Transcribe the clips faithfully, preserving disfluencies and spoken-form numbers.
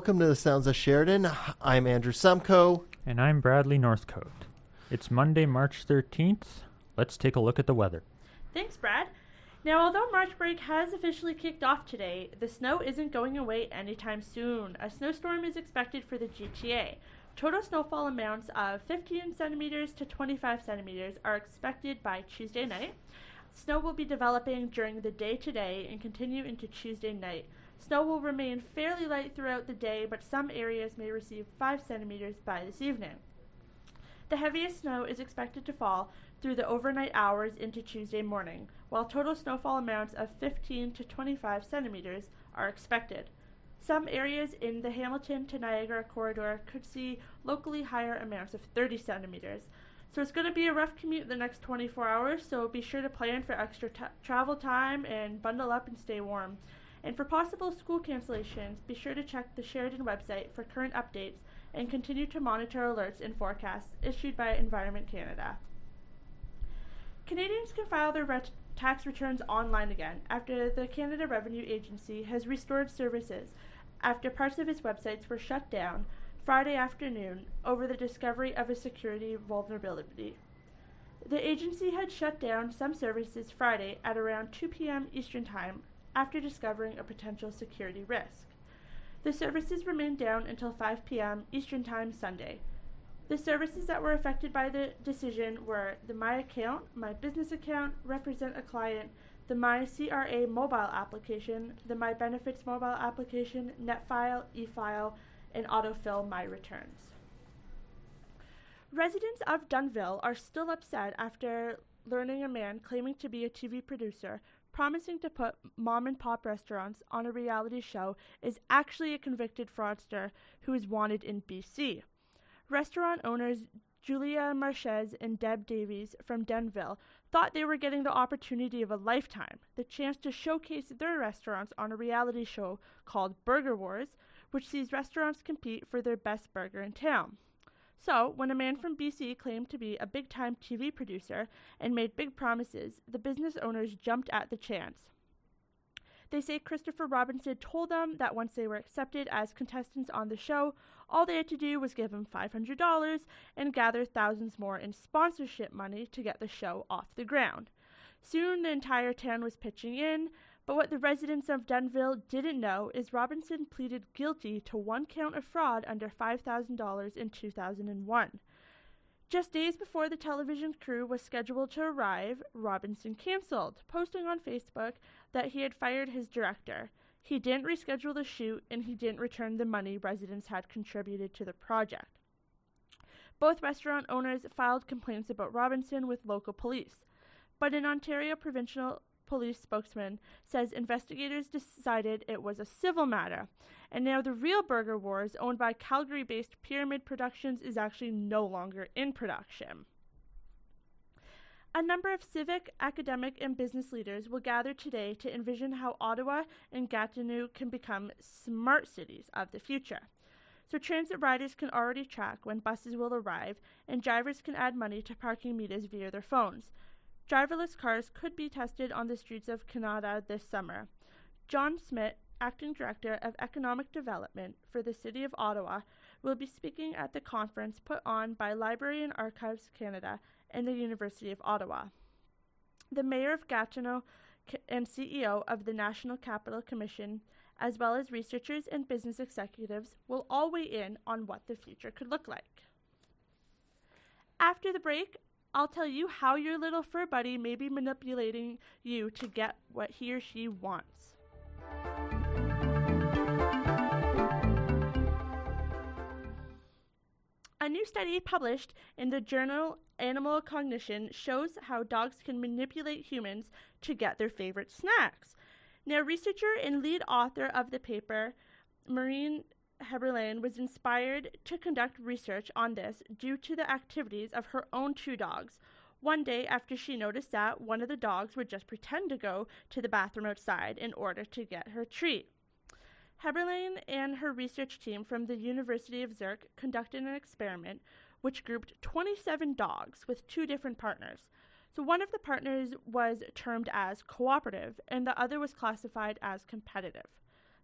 welcome to the Sounds of Sheridan. I'm Andrew Sumko. And I'm Bradley Northcote. It's Monday, March thirteenth. Let's take a look at the weather. Thanks, Brad. Now, although March break has officially kicked off today, the snow isn't going away anytime soon. A snowstorm is expected for the G T A. Total snowfall amounts of fifteen centimeters to twenty-five centimeters are expected by Tuesday night. Snow will be developing during the day today and continue into Tuesday night. Snow will remain fairly light throughout the day, but some areas may receive five centimeters by this evening. The heaviest snow is expected to fall through the overnight hours into Tuesday morning, while total snowfall amounts of fifteen to twenty-five centimeters are expected. Some areas in the Hamilton to Niagara corridor could see locally higher amounts of thirty centimeters. So it's going to be a rough commute the next twenty-four hours, so be sure to plan for extra t- travel time and bundle up and stay warm. And for possible school cancellations, be sure to check the Sheridan website for current updates and continue to monitor alerts and forecasts issued by Environment Canada. Canadians can file their ret- tax returns online again after the Canada Revenue Agency has restored services after parts of its websites were shut down Friday afternoon over the discovery of a security vulnerability. The agency had shut down some services Friday at around two p.m. Eastern Time after discovering a potential security risk. The services remained down until five p.m. Eastern Time Sunday. The services that were affected by the decision were the My Account, My Business Account, Represent a Client, the My C R A mobile application, the My Benefits mobile application, NetFile, eFile, and Autofill My Returns. Residents of Dunnville are still upset after learning a man claiming to be a T V producer promising to put mom-and-pop restaurants on a reality show is actually a convicted fraudster who is wanted in B C. Restaurant owners Julia Marchez and Deb Davies from Dunnville thought they were getting the opportunity of a lifetime, the chance to showcase their restaurants on a reality show called Burger Wars, which sees restaurants compete for their best burger in town. So, when a man from B C claimed to be a big-time T V producer and made big promises, the business owners jumped at the chance. They say Christopher Robinson told them that once they were accepted as contestants on the show, all they had to do was give him five hundred dollars and gather thousands more in sponsorship money to get the show off the ground. Soon, the entire town was pitching in, but what the residents of Dunnville didn't know is Robinson pleaded guilty to one count of fraud under five thousand dollars in two thousand one. Just days before the television crew was scheduled to arrive, Robinson canceled, posting on Facebook that he had fired his director. He didn't reschedule the shoot, and he didn't return the money residents had contributed to the project. Both restaurant owners filed complaints about Robinson with local police, but an Ontario provincial police spokesman says investigators decided it was a civil matter, and now the real Burger Wars, owned by Calgary-based Pyramid Productions, is actually no longer in production. A number of civic, academic, and business leaders will gather today to envision how Ottawa and Gatineau can become smart cities of the future. So transit riders can already track when buses will arrive, and drivers can add money to parking meters via their phones. Driverless cars could be tested on the streets of Canada this summer. John Smith, Acting Director of Economic Development for the City of Ottawa, will be speaking at the conference put on by Library and Archives Canada and the University of Ottawa. The Mayor of Gatineau and C E O of the National Capital Commission, as well as researchers and business executives, will all weigh in on what the future could look like. After the break, I'll tell you how your little fur buddy may be manipulating you to get what he or she wants. A new study published in the journal Animal Cognition shows how dogs can manipulate humans to get their favorite snacks. Now, researcher and lead author of the paper, Maureen Heberlein, was inspired to conduct research on this due to the activities of her own two dogs. One day after she noticed that one of the dogs would just pretend to go to the bathroom outside in order to get her treat. Heberlein and her research team from the University of Zurich conducted an experiment which grouped twenty-seven dogs with two different partners. So one of the partners was termed as cooperative and the other was classified as competitive.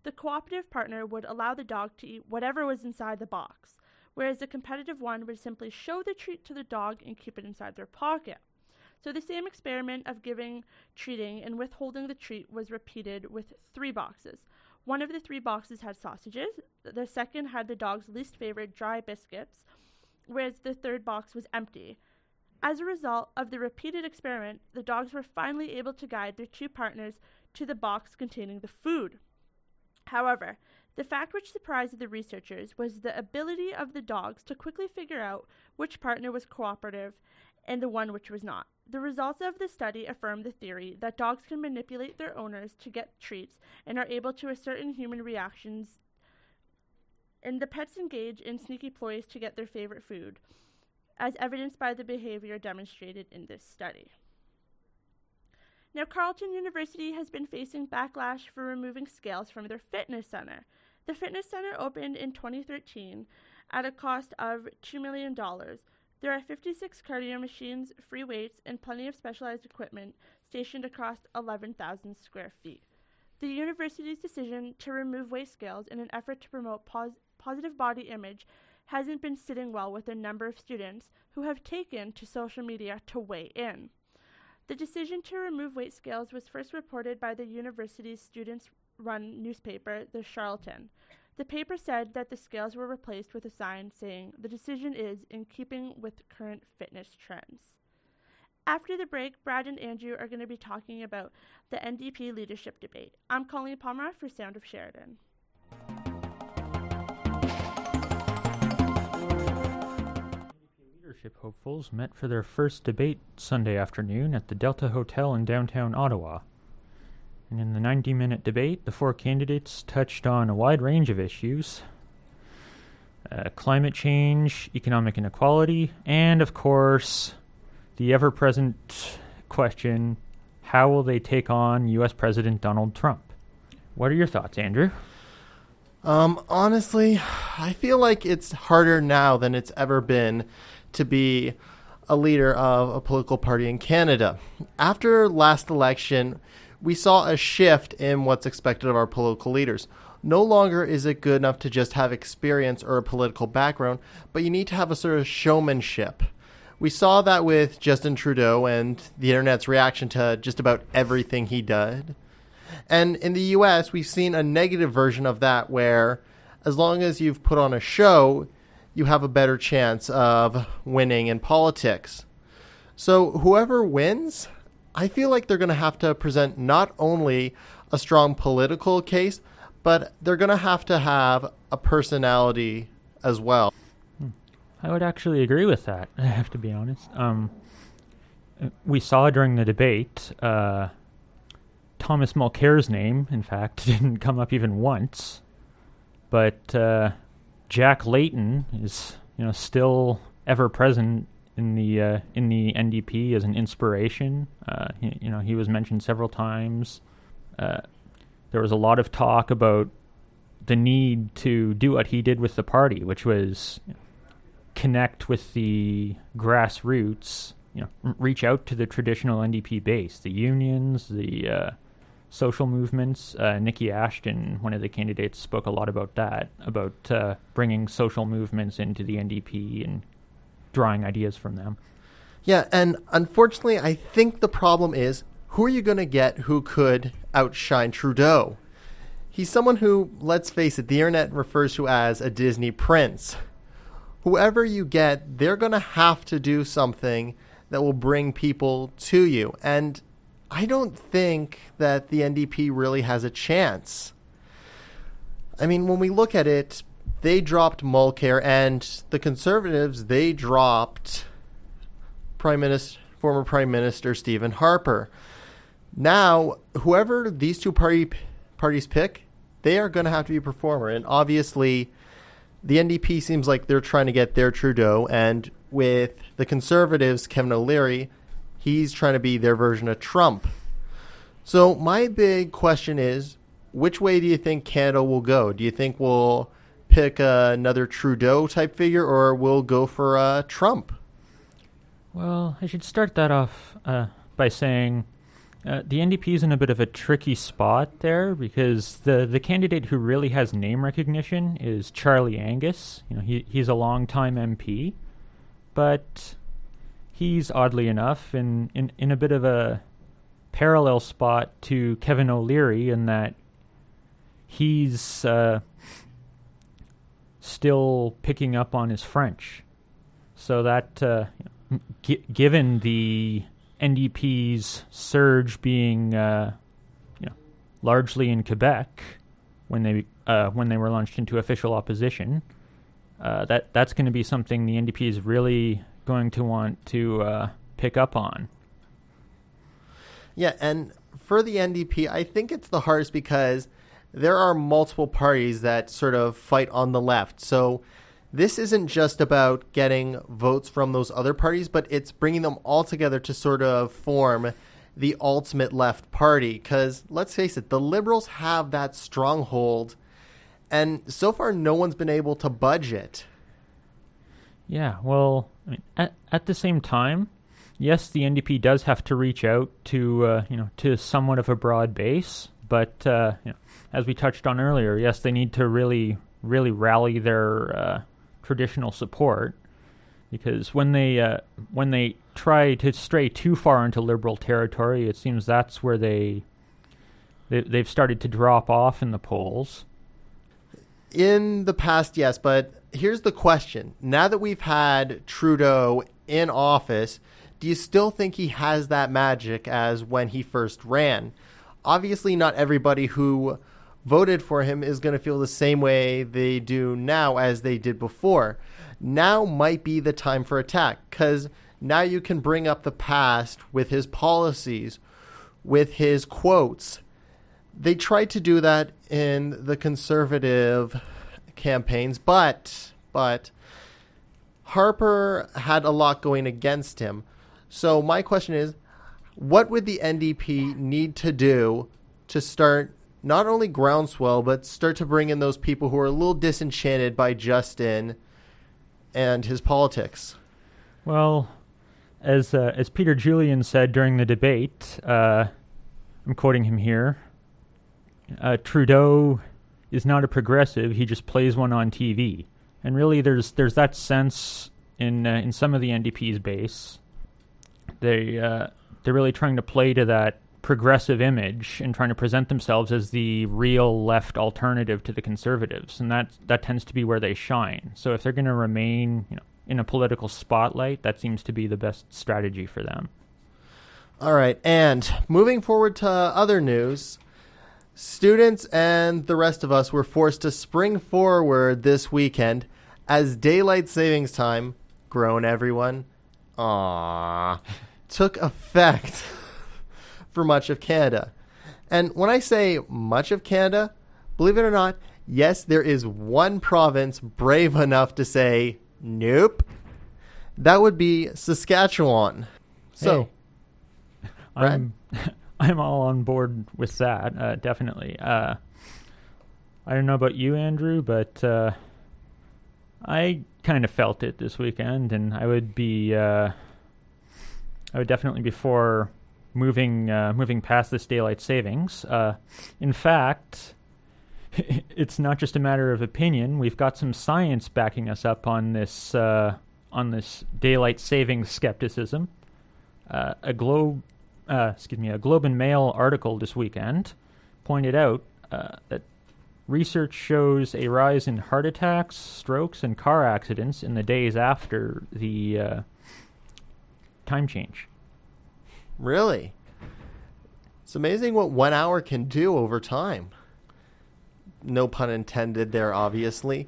The cooperative partner would allow the dog to eat whatever was inside the box, whereas the competitive one would simply show the treat to the dog and keep it inside their pocket. So the same experiment of giving, treating, and withholding the treat was repeated with three boxes. One of the three boxes had sausages, the second had the dog's least favorite dry biscuits, whereas the third box was empty. As a result of the repeated experiment, the dogs were finally able to guide their two partners to the box containing the food. However, the fact which surprised the researchers was the ability of the dogs to quickly figure out which partner was cooperative and the one which was not. The results of the study affirm the theory that dogs can manipulate their owners to get treats and are able to ascertain human reactions, and the pets engage in sneaky ploys to get their favorite food, as evidenced by the behavior demonstrated in this study. Now, Carleton University has been facing backlash for removing scales from their fitness center. The fitness center opened in twenty thirteen at a cost of two million dollars. There are fifty-six cardio machines, free weights, and plenty of specialized equipment stationed across eleven thousand square feet. The university's decision to remove weight scales in an effort to promote pos- positive body image hasn't been sitting well with a number of students who have taken to social media to weigh in. The decision to remove weight scales was first reported by the university's students-run newspaper, The Charlatan. The paper said that the scales were replaced with a sign saying, "The decision is in keeping with current fitness trends." After the break, Brad and Andrew are going to be talking about the N D P leadership debate. I'm Colleen Pomeroy for Sound of Sheridan. Leadership hopefuls met for their first debate Sunday afternoon at the Delta Hotel in downtown Ottawa. And in the ninety-minute debate, the four candidates touched on a wide range of issues. Uh, climate change, economic inequality, and, of course, the ever-present question, how will they take on U S President Donald Trump? What are your thoughts, Andrew? Um, honestly, I feel like it's harder now than it's ever been to be a leader of a political party in Canada. After last election, we saw a shift in what's expected of our political leaders. No longer is it good enough to just have experience or a political background, but you need to have a sort of showmanship. We saw that with Justin Trudeau and the internet's reaction to just about everything he did. And in the U S, we've seen a negative version of that where as long as you've put on a show, you have a better chance of winning in politics. So whoever wins, I feel like they're going to have to present not only a strong political case, but they're going to have to have a personality as well. I would actually agree with that, I have to be honest. Um, we saw during the debate, uh, Thomas Mulcair's name, in fact, didn't come up even once. But uh, Jack Layton is, you know, still ever present in the uh, in the N D P as an inspiration. Uh, he, you know, he was mentioned several times. Uh, there was a lot of talk about the need to do what he did with the party, which was connect with the grassroots, you know, r- reach out to the traditional N D P base, the unions, the uh, social movements. Uh, Nikki Ashton, one of the candidates, spoke a lot about that, about uh, bringing social movements into the N D P and drawing ideas from them. Yeah, and unfortunately, I think the problem is, who are you going to get who could outshine Trudeau? He's someone who, let's face it, the internet refers to as a Disney prince. Whoever you get, they're going to have to do something that will bring people to you. And I don't think that the N D P really has a chance. I mean, when we look at it, they dropped Mulcair, and the Conservatives, they dropped Prime Minister, former Prime Minister Stephen Harper. Now, whoever these two party, parties pick, they are going to have to be a performer. And obviously, the N D P seems like they're trying to get their Trudeau, and with the Conservatives, Kevin O'Leary, he's trying to be their version of Trump. So my big question is, which way do you think Canada will go? Do you think we'll pick uh, another Trudeau-type figure, or we'll go for uh, Trump? Well, I should start that off uh, by saying Uh, the N D P is in a bit of a tricky spot there because the, the candidate who really has name recognition is Charlie Angus. You know, he he's a longtime M P, but he's oddly enough in, in, in a bit of a parallel spot to Kevin O'Leary in that he's uh, still picking up on his French. So that, uh, g- given the N D P's surge being, uh, you know, largely in Quebec when they uh, when they were launched into official opposition, uh, that that's going to be something the N D P is really going to want to uh, pick up on. Yeah, and for the N D P, I think it's the hardest because there are multiple parties that sort of fight on the left. So this isn't just about getting votes from those other parties, but it's bringing them all together to sort of form the ultimate left party. Because let's face it, the Liberals have that stronghold, and so far no one's been able to budge it. Yeah, well, I mean, at, at the same time, yes, the N D P does have to reach out to uh, you know to somewhat of a broad base, but uh, you know, as we touched on earlier, yes, they need to really really rally their uh, traditional support, because when they uh, when they try to stray too far into Liberal territory, it seems that's where they, they they've started to drop off in the polls. In the past, yes, but here's the question. Now that we've had Trudeau in office, do you still think he has that magic as when he first ran? Obviously, not everybody who voted for him is going to feel the same way they do now as they did before. Now might be the time for attack, because now you can bring up the past with his policies, with his quotes. They tried to do that in the Conservative campaigns, but but Harper had a lot going against him. So my question is, what would the N D P need to do to start not only groundswell, but start to bring in those people who are a little disenchanted by Justin and his politics? Well, as uh, as Peter Julian said during the debate, uh, I'm quoting him here, uh, Trudeau is not a progressive, he just plays one on T V. And really there's there's that sense in uh, in some of the N D P's base. They, uh, they're really trying to play to that progressive image and trying to present themselves as the real left alternative to the Conservatives, and that that tends to be where they shine. So if they're going to remain, you know, in a political spotlight, that seems to be the best strategy for them. All right, and moving forward to other news, students and the rest of us were forced to spring forward this weekend as daylight savings time, grown everyone, aww, took effect for much of Canada. And when I say much of Canada, believe it or not, yes, there is one province brave enough to say, nope. That would be Saskatchewan. So, hey, I'm, I'm all on board with that, uh, definitely. Uh, I don't know about you, Andrew, but uh, I kind of felt it this weekend, and I would be, uh, I would definitely be for moving uh, moving past this daylight savings. Uh, in fact, it's not just a matter of opinion. We've got some science backing us up on this uh, on this daylight savings skepticism. Uh, a Globe, uh, excuse me, a Globe and Mail article this weekend pointed out uh, that research shows a rise in heart attacks, strokes, and car accidents in the days after the uh, time change. Really? It's amazing what one hour can do over time. No pun intended there, obviously.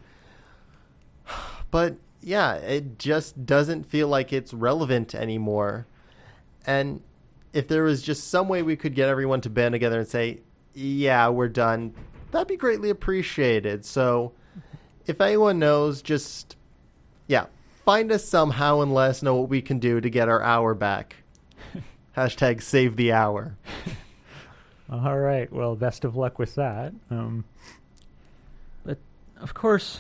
But yeah, it just doesn't feel like it's relevant anymore. And if there was just some way we could get everyone to band together and say, yeah, we're done, that'd be greatly appreciated. So if anyone knows, just, yeah, find us somehow and let us know what we can do to get our hour back. Hashtag save the hour. All right. Well, best of luck with that. Um, but, of course,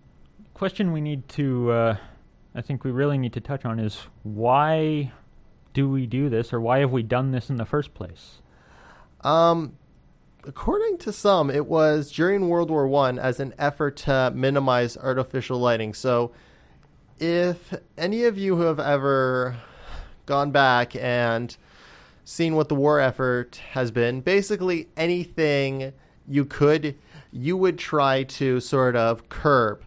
question we need to, uh, I think we really need to touch on is why do we do this, or why have we done this in the first place? Um, according to some, it was during World War One as an effort to minimize artificial lighting. So if any of you who have ever gone back and seen what the war effort has been, basically anything you could, you would try to sort of curb.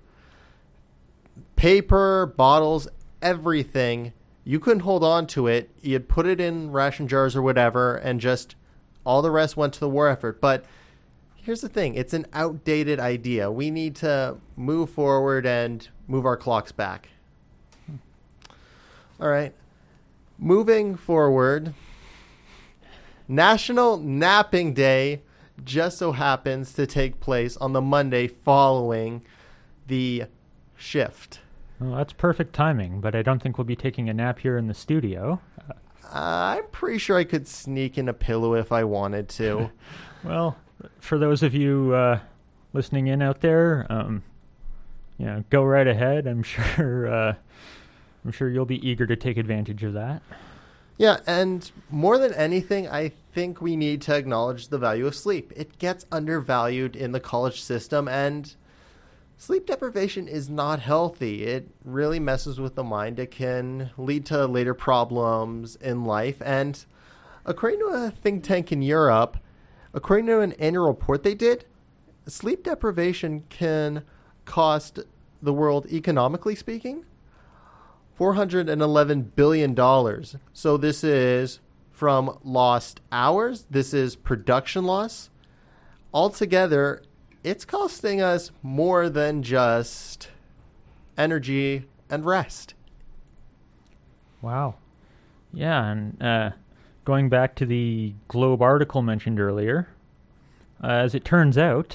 Paper, bottles, everything. You couldn't hold on to it. You'd put it in ration jars or whatever, and just all the rest went to the war effort. But here's the thing. It's an outdated idea. We need to move forward and move our clocks back. Hmm. All right. Moving forward, National Napping Day just so happens to take place on the Monday following the shift. Well, that's perfect timing, but I don't think we'll be taking a nap here in the studio. Uh, I'm pretty sure I could sneak in a pillow if I wanted to. Well, for those of you uh, listening in out there, um, you know, go right ahead. I'm sure, uh, I'm sure you'll be eager to take advantage of that. Yeah, and more than anything, I think we need to acknowledge the value of sleep. It gets undervalued in the college system, and sleep deprivation is not healthy. It really messes with the mind. It can lead to later problems in life. And according to a think tank in Europe, according to an annual report they did, sleep deprivation can cost the world, economically speaking, four hundred eleven billion dollars. So this is from lost hours. This is production loss. Altogether, it's costing us more than just energy and rest. Wow. Yeah, and uh, going back to the Globe article mentioned earlier, uh, as it turns out,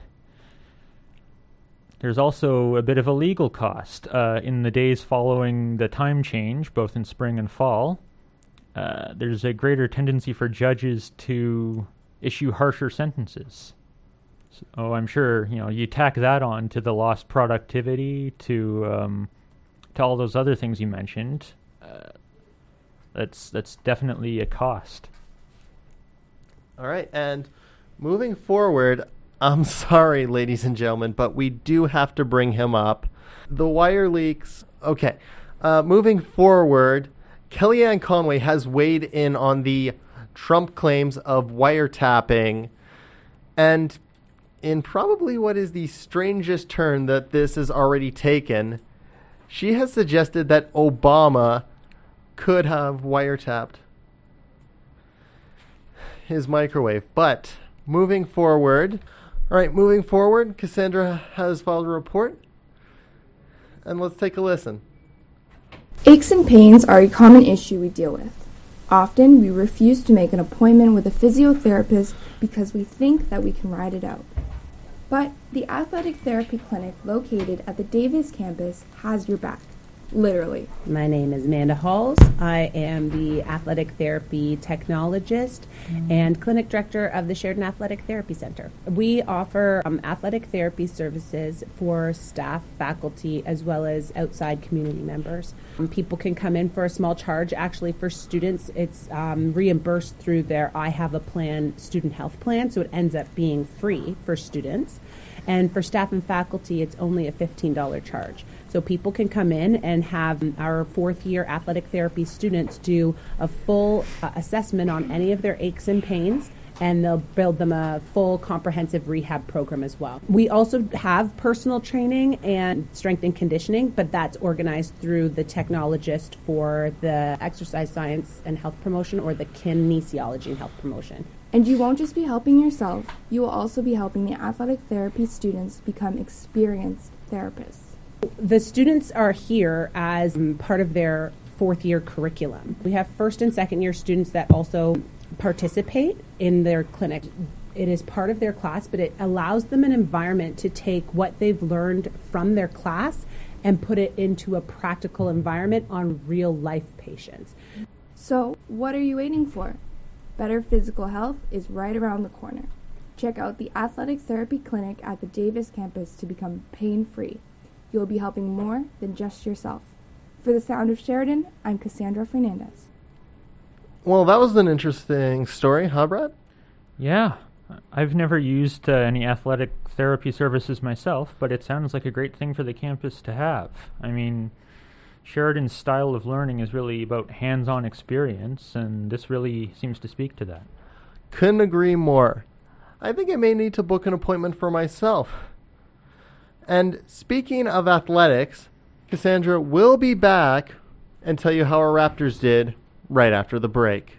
there's also a bit of a legal cost. Uh, in the days following the time change, both in spring and fall, uh, there's a greater tendency for judges to issue harsher sentences. Oh, I'm sure, you know, you tack that on to the lost productivity, to um, to all those other things you mentioned. Uh, that's that's definitely a cost. All right, and moving forward, I'm sorry, ladies and gentlemen, but we do have to bring him up. The wire leaks. Okay, uh, moving forward, Kellyanne Conway has weighed in on the Trump claims of wiretapping, and in probably what is the strangest turn that this has already taken, she has suggested that Obama could have wiretapped his microwave. But moving forward, all right, moving forward, Cassandra has filed a report, and let's take a listen. Aches and pains are a common issue we deal with. Often, we refuse to make an appointment with a physiotherapist because we think that we can ride it out. But the athletic therapy clinic located at the Davis campus has your back, literally. My name is Amanda Halls. I am the athletic therapy technologist mm-hmm. and clinic director of the Sheridan Athletic Therapy Center. We offer um, athletic therapy services for staff, faculty, as well as outside community members. Um, people can come in for a small charge. Actually, for students, it's um, reimbursed through their I Have a Plan student health plan, so it ends up being free for students. And for staff and faculty, it's only a fifteen dollars charge. So people can come in and have our fourth year athletic therapy students do a full uh, assessment on any of their aches and pains, and they'll build them a full comprehensive rehab program as well. We also have personal training and strength and conditioning, but that's organized through the technologist for the exercise science and health promotion, or the kinesiology and health promotion. And you won't just be helping yourself, you will also be helping the athletic therapy students become experienced therapists. The students are here as part of their fourth year curriculum. We have first and second year students that also participate in their clinic. It is part of their class, but it allows them an environment to take what they've learned from their class and put it into a practical environment on real life patients. So what are you waiting for? Better physical health is right around the corner. Check out the Athletic Therapy Clinic at the Davis campus to become pain-free. You'll be helping more than just yourself. For the Sound of Sheridan, I'm Cassandra Fernandez. Well, that was an interesting story, huh, Brad? Yeah. I've never used uh, any athletic therapy services myself, but it sounds like a great thing for the campus to have. I mean, Sheridan's style of learning is really about hands-on experience, and this really seems to speak to that. Couldn't agree more. I think I may need to book an appointment for myself. And speaking of athletics, Cassandra will be back and tell you how our Raptors did right after the break.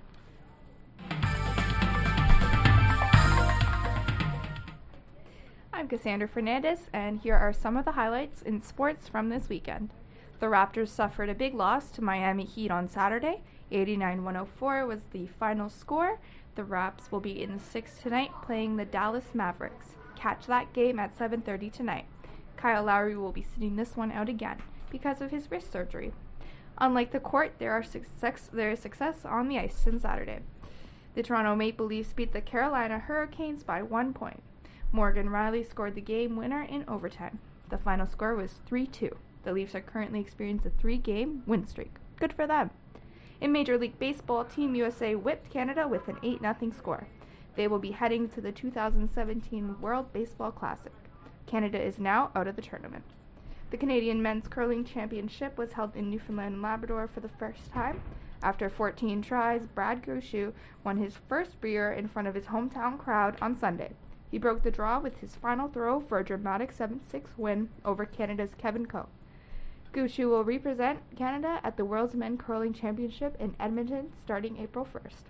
I'm Cassandra Fernandez, and here are some of the highlights in sports from this weekend. The Raptors suffered a big loss to Miami Heat on Saturday. eighty-nine one oh four was the final score. The Raps will be in six tonight playing the Dallas Mavericks. Catch that game at seven thirty tonight. Kyle Lowry will be sitting this one out again because of his wrist surgery. Unlike the court, there are success, there is success on the ice since Saturday. The Toronto Maple Leafs beat the Carolina Hurricanes by one point. Morgan Riley scored the game winner in overtime. The final score was three two. The Leafs are currently experiencing a three-game win streak. Good for them. In Major League Baseball, Team U S A whipped Canada with an eight nothing score. They will be heading to the two thousand seventeen World Baseball Classic. Canada is now out of the tournament. The Canadian Men's Curling Championship was held in Newfoundland and Labrador for the first time. After fourteen tries, Brad Gushue won his first Brier in front of his hometown crowd on Sunday. He broke the draw with his final throw for a dramatic seven six win over Canada's Kevin Coe. Gushue will represent Canada at the World's Men Curling Championship in Edmonton starting April first.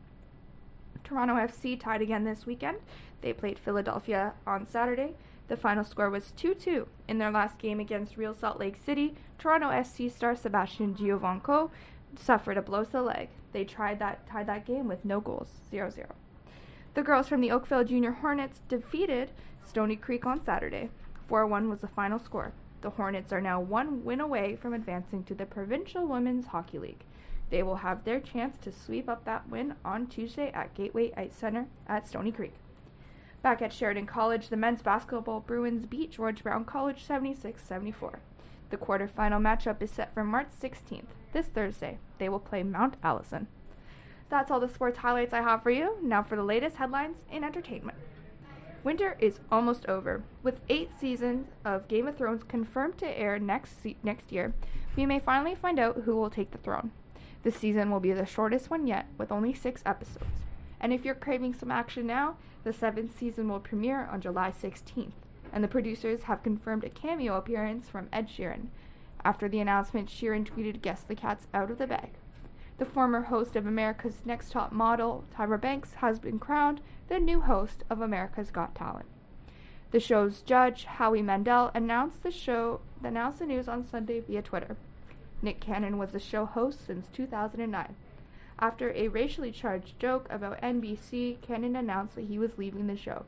Toronto F C tied again this weekend. They played Philadelphia on Saturday. The final score was two two. In their last game against Real Salt Lake City, Toronto F C star Sebastian Giovinco suffered a blow to the leg. They tried that tied that game with no goals, zero zero. The girls from the Oakville Junior Hornets defeated Stony Creek on Saturday. four one was the final score. The Hornets are now one win away from advancing to the Provincial Women's Hockey League. They will have their chance to sweep up that win on Tuesday at Gateway Ice Center at Stony Creek. Back at Sheridan College, the men's basketball Bruins beat George Brown College seventy-six seventy-four. The quarterfinal matchup is set for March sixteenth, this Thursday. They will play Mount Allison. That's all the sports highlights I have for you. Now for the latest headlines in entertainment. Winter is almost over. With eight seasons of Game of Thrones confirmed to air next se- next year, we may finally find out who will take the throne. This season will be the shortest one yet, with only six episodes. And if you're craving some action now, the seventh season will premiere on July sixteenth, and the producers have confirmed a cameo appearance from Ed Sheeran. After the announcement, Sheeran tweeted, "Guess the cat's out of the bag." The former host of America's Next Top Model, Tyra Banks, has been crowned the new host of America's Got Talent. The show's judge, Howie Mandel, announced the show announced the news on Sunday via Twitter. Nick Cannon was the show host since two thousand nine. After a racially charged joke about N B C, Cannon announced that he was leaving the show.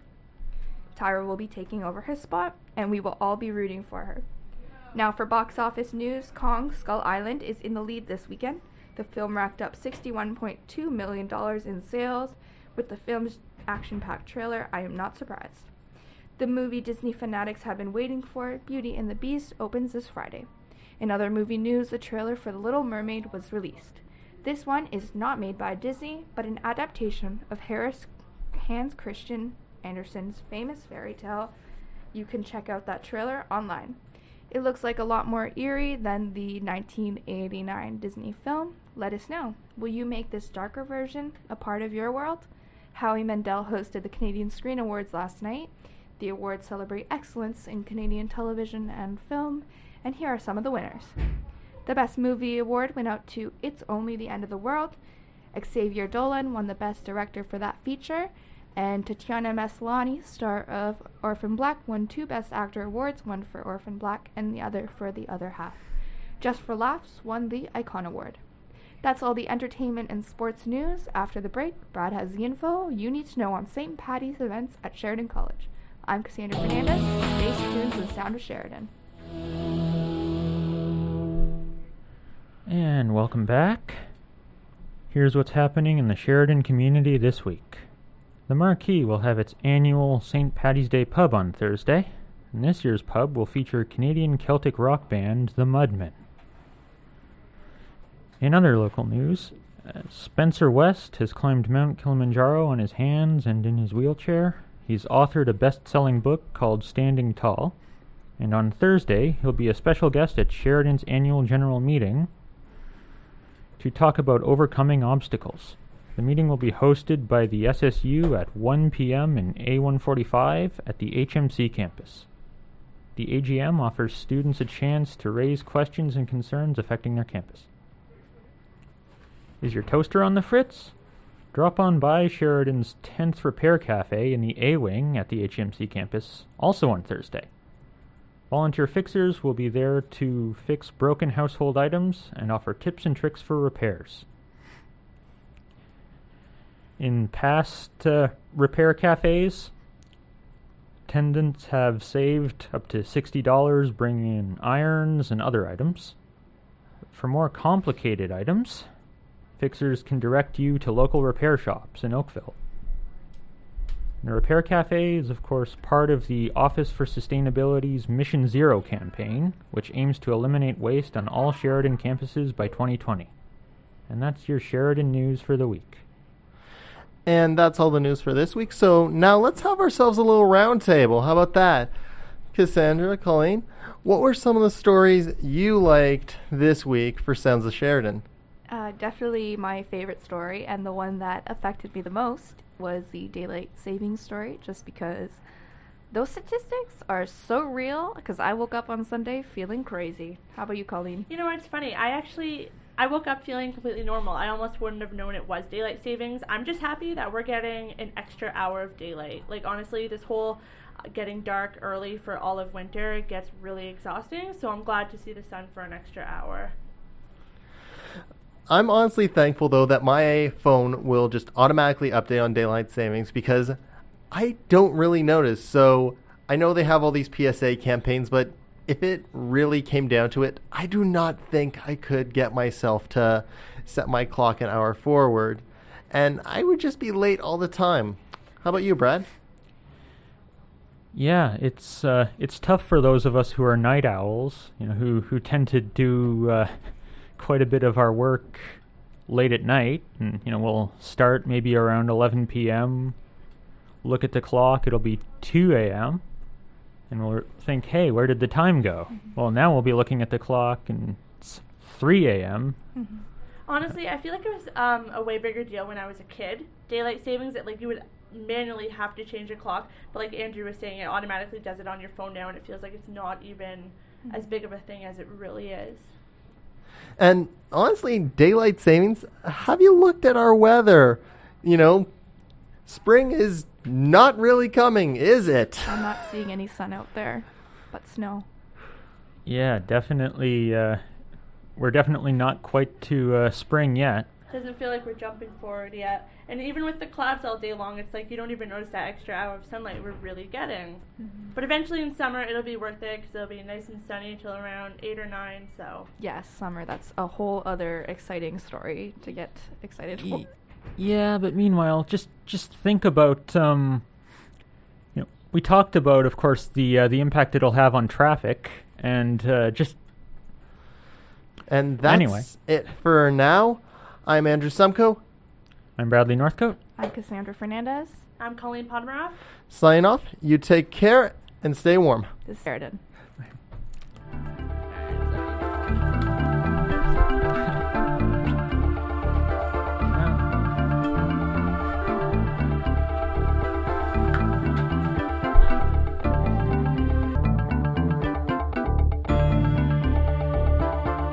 Tyra will be taking over his spot, and we will all be rooting for her. Now for box office news, Kong Skull Island is in the lead this weekend. The film racked up sixty-one point two million dollars in sales. With the film's action-packed trailer, I am not surprised. The movie Disney fanatics have been waiting for, Beauty and the Beast, opens this Friday. In other movie news, the trailer for The Little Mermaid was released. This one is not made by Disney, but an adaptation of Harris, Hans Christian Andersen's famous fairy tale. You can check out that trailer online. It looks like a lot more eerie than the nineteen eighty-nine Disney film. Let us know. Will you make this darker version a part of your world? Howie Mandel hosted the Canadian Screen Awards last night. The awards celebrate excellence in Canadian television and film, and here are some of the winners. The Best Movie Award went out to It's Only the End of the World. Xavier Dolan won the Best Director for that feature, and Tatiana Maslany, star of Orphan Black, won two Best Actor awards, one for Orphan Black and the other for The Other Half. Just for Laughs won the Icon Award. That's all the entertainment and sports news. After the break, Brad has the info you need to know on Saint Patty's events at Sheridan College. I'm Cassandra Fernandez. Stay tuned to the sound of Sheridan. And welcome back. Here's what's happening in the Sheridan community this week. The Marquee will have its annual Saint Patty's Day pub on Thursday, and this year's pub will feature Canadian Celtic rock band The Mudmen. In other local news, Uh, Spencer West has climbed Mount Kilimanjaro on his hands and in his wheelchair. He's authored a best-selling book called Standing Tall. And on Thursday, he'll be a special guest at Sheridan's annual general meeting to talk about overcoming obstacles. The meeting will be hosted by the S S U at one p.m. in A one forty-five at the H M C campus. The A G M offers students a chance to raise questions and concerns affecting their campus. Is your toaster on the fritz? Drop on by Sheridan's tenth Repair Cafe in the A-Wing at the H M C campus, also on Thursday. Volunteer fixers will be there to fix broken household items and offer tips and tricks for repairs. In past uh, repair cafes, attendants have saved up to sixty dollars bringing in irons and other items. For more complicated items, fixers can direct you to local repair shops in Oakville. The Repair Cafe is, of course, part of the Office for Sustainability's Mission Zero campaign, which aims to eliminate waste on all Sheridan campuses by twenty twenty. And that's your Sheridan news for the week. And that's all the news for this week. So now let's have ourselves a little round table. How about that? Cassandra, Colleen, what were some of the stories you liked this week for Sounds of Sheridan? Uh, definitely my favorite story, and the one that affected me the most, was the daylight savings story, just because those statistics are so real, because I woke up on Sunday feeling crazy. How about you, Colleen? You know what's funny? I actually, I woke up feeling completely normal. I almost wouldn't have known it was daylight savings. I'm just happy that we're getting an extra hour of daylight. Like, honestly, this whole uh, getting dark early for all of winter gets really exhausting, so I'm glad to see the sun for an extra hour. I'm honestly thankful, though, that my phone will just automatically update on daylight savings because I don't really notice. So I know they have all these P S A campaigns, but if it really came down to it, I do not think I could get myself to set my clock an hour forward. And I would just be late all the time. How about you, Brad? Yeah, it's uh, it's tough for those of us who are night owls, you know, who, who tend to do uh, quite a bit of our work late at night. And, you know, we'll start maybe around eleven p.m., look at the clock, it'll be two a.m., and we'll think, hey, where did the time go? Mm-hmm. Well, now we'll be looking at the clock, and it's three a.m. Mm-hmm. Honestly, I feel like it was um, a way bigger deal when I was a kid. Daylight savings, that like you would manually have to change your clock, but like Andrew was saying, it automatically does it on your phone now, and it feels like it's not even mm-hmm. as big of a thing as it really is. And honestly, daylight savings, have you looked at our weather? You know, spring is not really coming, is it? I'm not seeing any sun out there, but snow. Yeah, definitely. Uh, we're definitely not quite to uh, spring yet. Doesn't feel like we're jumping forward yet. And even with the clouds all day long, it's like you don't even notice that extra hour of sunlight we're really getting. Mm-hmm. But eventually in summer, it'll be worth it because it'll be nice and sunny until around eight or nine. So yes, summer. That's a whole other exciting story to get excited for. Y- yeah, but meanwhile, just just think about um, you know, we talked about, of course, the uh, the impact it'll have on traffic, and uh, just and that's anyway. it for now. I'm Andrew Sumko. I'm Bradley Northcote. I'm Cassandra Fernandez. I'm Colleen Pomeroy. Sign off. You take care and stay warm. This is Sheridan.